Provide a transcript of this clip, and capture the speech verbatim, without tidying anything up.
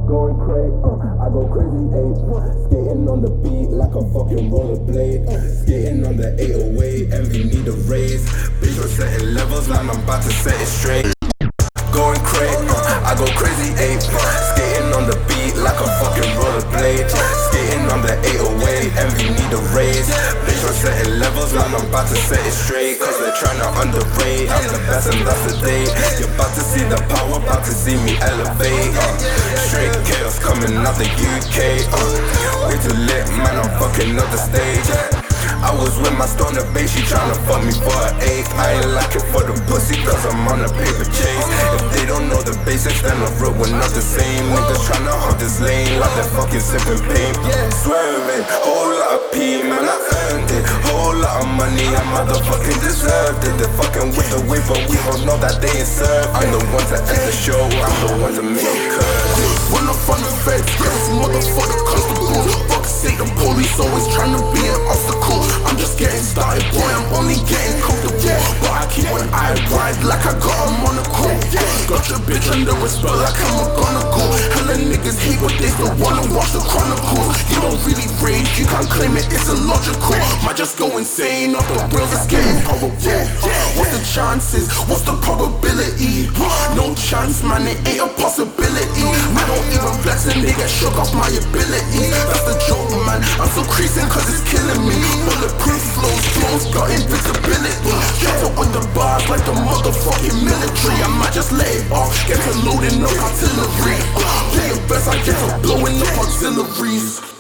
Going crazy, uh, I go crazy, ayy. Skating on the beat like a fucking rollerblade. Skating on the eight oh eight, envy need a raise. Bitch, we're setting levels, like I'm about to set it straight. Going crazy, uh, I go crazy, ayy. Skating on the beat like a fucking rollerblade. Skating on the eight oh eight, envy need a raise. Bitch, we're setting levels, like I'm about to set it straight. Cause they're trying to underrate, I'm the best and that's the day. You're about to see the power, about to see me elevate. uh, Straight chaos coming out the U K. uh, Way too lit, man, I'm fucking up the stage. I was with my stoner babe, she tryna fuck me for an eighth. I ain't like it for the pussy, cause I'm on a paper chase. If they don't know the basics, then the road we're not the same. Niggas tryna hug this lane like they're fucking sipping pain. Swerving, whole lot of P, man, I earned it. Whole lot of money, I motherfucking deserved it. They're fucking with the way, but we all know that they ain't served. I'm the one to end the show, I'm the one to make it curve. Run up on the feds, yes, motherfucker constable. Fuck sake, the police always tryna be an obstacle. I'm just getting started, boy, I'm only getting comfortable. But I keep one eye wide like I got a monocle. Got your bitch under a spell like I'm a McGonagall. Hella niggas hate but they still wanna watch the Chronicles. You don't really rage, you can't claim it, it's illogical. Might just go insane off the rails, it's getting horrible. What's the chances, what's the probability? No chance, man, it ain't a possibility. I don't even flex and they get shook off my ability. That's the joke, man, I'm still creasing cause it's killing me. Bulletproof flows, drones got invisibility. Shatter with the bars like the motherfucking military. I might just lay it off, get to loading up artillery. Play your best, I get to blowing up auxiliaries.